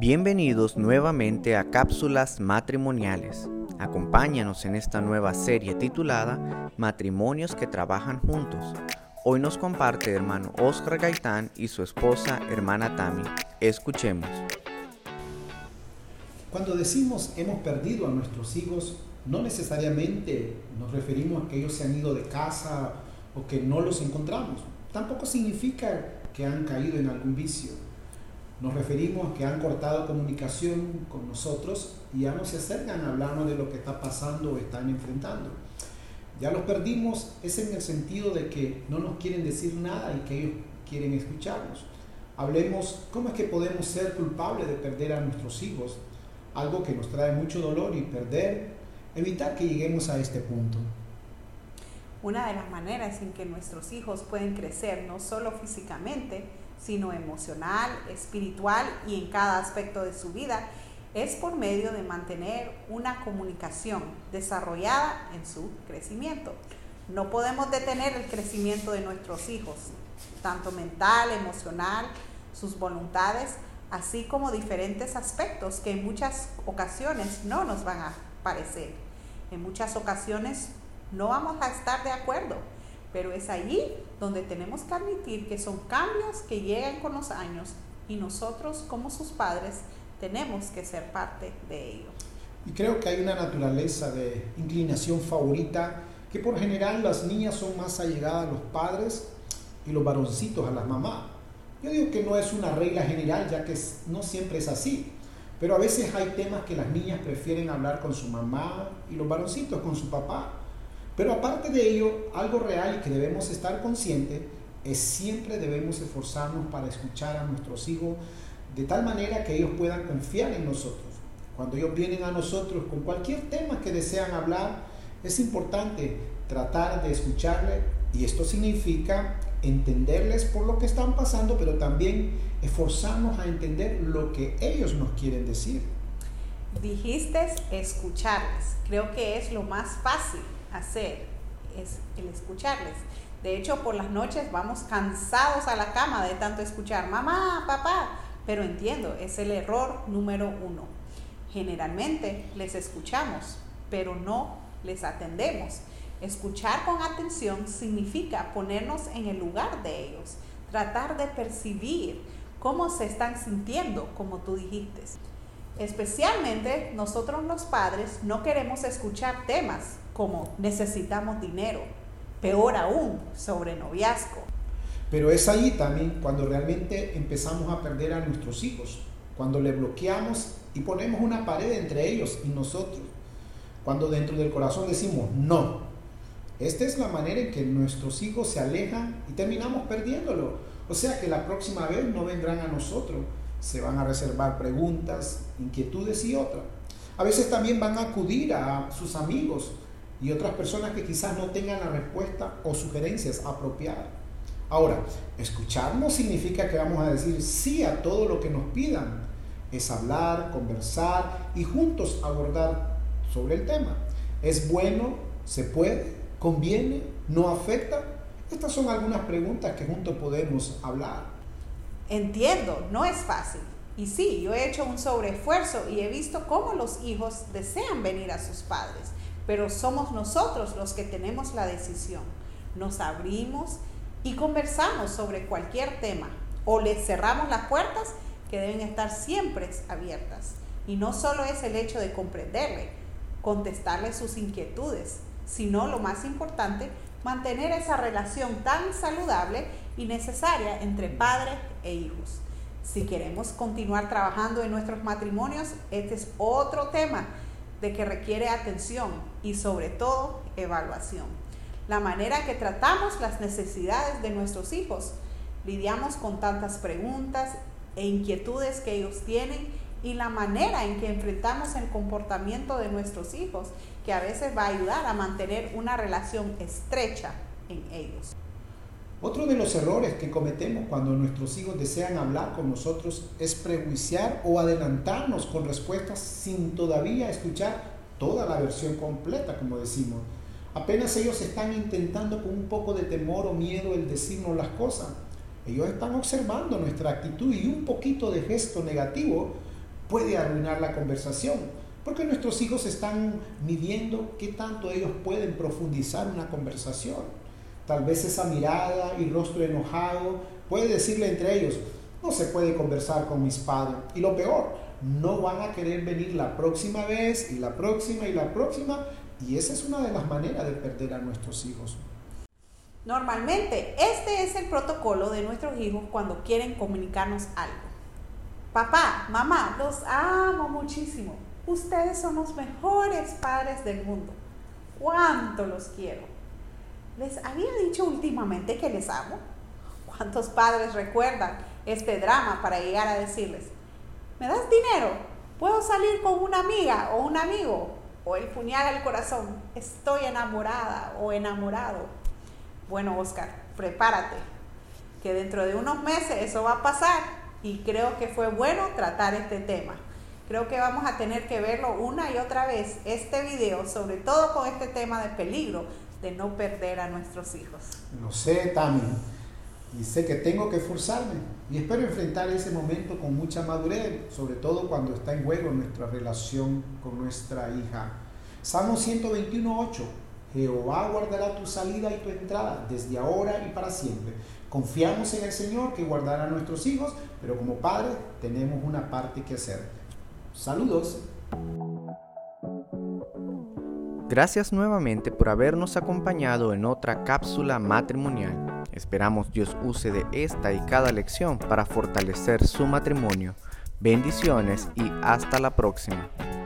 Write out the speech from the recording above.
Bienvenidos nuevamente a Cápsulas Matrimoniales. Acompáñanos en esta nueva serie titulada Matrimonios que trabajan juntos. Hoy nos comparte el hermano Oscar Gaitán y su esposa, hermana Tami. Escuchemos. Cuando decimos hemos perdido a nuestros hijos, no necesariamente nos referimos a que ellos se han ido de casa o que no los encontramos. Tampoco significa que han caído en algún vicio. Nos referimos a que han cortado comunicación con nosotros y ya no se acercan a hablarnos de lo que está pasando o están enfrentando. Ya los perdimos es en el sentido de que no nos quieren decir nada y que ellos quieren escucharnos. Hablemos cómo es que podemos ser culpables de perder a nuestros hijos, algo que nos trae mucho dolor y evitar que lleguemos a este punto. Una de las maneras en que nuestros hijos pueden crecer, no solo físicamente, sino emocional, espiritual y en cada aspecto de su vida, es por medio de mantener una comunicación desarrollada en su crecimiento. No podemos detener el crecimiento de nuestros hijos, tanto mental, emocional, sus voluntades, así como diferentes aspectos que en muchas ocasiones no nos van a parecer. En muchas ocasiones no vamos a estar de acuerdo, pero es allí donde tenemos que admitir que son cambios que llegan con los años y nosotros como sus padres tenemos que ser parte de ello. Y creo que hay una naturaleza de inclinación favorita que por general las niñas son más allegadas a los padres y los varoncitos a las mamás. Yo digo que no es una regla general, ya que no siempre es así, pero a veces hay temas que las niñas prefieren hablar con su mamá y los varoncitos con su papá. Pero aparte de ello, algo real y que debemos estar conscientes es siempre debemos esforzarnos para escuchar a nuestros hijos de tal manera que ellos puedan confiar en nosotros. Cuando ellos vienen a nosotros con cualquier tema que desean hablar, es importante tratar de escucharles y esto significa entenderles por lo que están pasando, pero también esforzarnos a entender lo que ellos nos quieren decir. Dijiste escucharles. Creo que es lo más fácil hacer, es el escucharles. De hecho, por las noches vamos cansados a la cama de tanto escuchar mamá, papá, pero entiendo, es el error número 1. Generalmente les escuchamos, pero no les atendemos. Escuchar con atención significa ponernos en el lugar de ellos, tratar de percibir cómo se están sintiendo, como tú dijiste. Especialmente nosotros los padres no queremos escuchar temas como necesitamos dinero, peor aún sobre noviazgo. Pero es ahí también cuando realmente empezamos a perder a nuestros hijos, cuando le bloqueamos y ponemos una pared entre ellos y nosotros, cuando dentro del corazón decimos no. Esta es la manera en que nuestros hijos se alejan y terminamos perdiéndolo. O sea que la próxima vez no vendrán a nosotros, se van a reservar preguntas, inquietudes y otras. A veces también van a acudir a sus amigos y otras personas que quizás no tengan la respuesta o sugerencias apropiadas. Ahora, escuchar no significa que vamos a decir sí a todo lo que nos pidan. Es hablar, conversar y juntos abordar sobre el tema. ¿Es bueno? ¿Se puede? ¿Conviene? ¿No afecta? Estas son algunas preguntas que juntos podemos hablar. Entiendo, no es fácil. Y sí, yo he hecho un sobreesfuerzo y he visto cómo los hijos desean venir a sus padres, pero somos nosotros los que tenemos la decisión. Nos abrimos y conversamos sobre cualquier tema o les cerramos las puertas que deben estar siempre abiertas. Y no solo es el hecho de comprenderle, contestarle sus inquietudes, sino lo más importante, mantener esa relación tan saludable y necesaria entre padres e hijos. Si queremos continuar trabajando en nuestros matrimonios, este es otro tema de que requiere atención y sobre todo evaluación. La manera que tratamos las necesidades de nuestros hijos, lidiamos con tantas preguntas e inquietudes que ellos tienen y la manera en que enfrentamos el comportamiento de nuestros hijos, que a veces va a ayudar a mantener una relación estrecha en ellos. Otro de los errores que cometemos cuando nuestros hijos desean hablar con nosotros es prejuiciar o adelantarnos con respuestas sin todavía escuchar toda la versión completa, como decimos. Apenas ellos están intentando con un poco de temor o miedo el decirnos las cosas. Ellos están observando nuestra actitud y un poquito de gesto negativo puede arruinar la conversación, porque nuestros hijos están midiendo qué tanto ellos pueden profundizar una conversación. Tal vez esa mirada y rostro enojado puede decirle entre ellos, no se puede conversar con mis padres. Y lo peor, no van a querer venir la próxima vez y la próxima y la próxima. Y esa es una de las maneras de perder a nuestros hijos. Normalmente, este es el protocolo de nuestros hijos cuando quieren comunicarnos algo. Papá, mamá, los amo muchísimo. Ustedes son los mejores padres del mundo. ¿Cuánto los quiero? ¿Les había dicho últimamente que les amo? ¿Cuántos padres recuerdan este drama para llegar a decirles, ¿me das dinero? ¿Puedo salir con una amiga o un amigo? O el puñal al corazón, estoy enamorada o enamorado. Bueno, Oscar, prepárate, que dentro de unos meses eso va a pasar y creo que fue bueno tratar este tema. Creo que vamos a tener que verlo una y otra vez, este video, sobre todo con este tema de peligro de no perder a nuestros hijos. Lo sé, Tami, y sé que tengo que esforzarme y espero enfrentar ese momento con mucha madurez, sobre todo cuando está en juego nuestra relación con nuestra hija. Salmo 121:8. Jehová guardará tu salida y tu entrada desde ahora y para siempre. Confiamos en el Señor que guardará a nuestros hijos, pero como padres tenemos una parte que hacer. Saludos. Gracias nuevamente por habernos acompañado en otra cápsula matrimonial. Esperamos Dios use de esta y cada lección para fortalecer su matrimonio. Bendiciones y hasta la próxima.